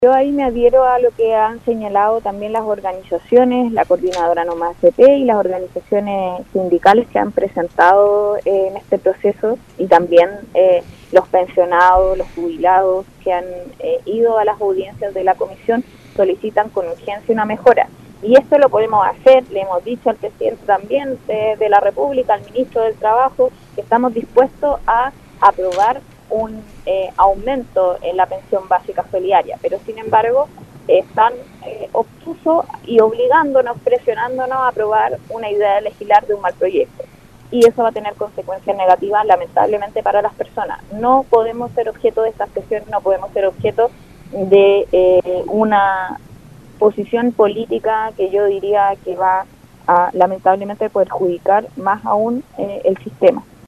Yo ahí me adhiero a lo que han señalado también las organizaciones, la Coordinadora No Más AFP y las organizaciones sindicales que han presentado en este proceso, y también los pensionados, los jubilados que han ido a las audiencias de la comisión solicitan con urgencia una mejora. Y esto lo podemos hacer, le hemos dicho al presidente también de la República, al ministro del Trabajo, que estamos dispuestos a aprobar un aumento en la pensión básica solidaria, pero sin embargo están obtusos y obligándonos, presionándonos a aprobar una idea de legislar de un mal proyecto. Y eso va a tener consecuencias negativas, lamentablemente, para las personas. No podemos ser objeto de estas presiones, no podemos ser objeto de una posición política que yo diría que va a lamentablemente perjudicar más aún el sistema.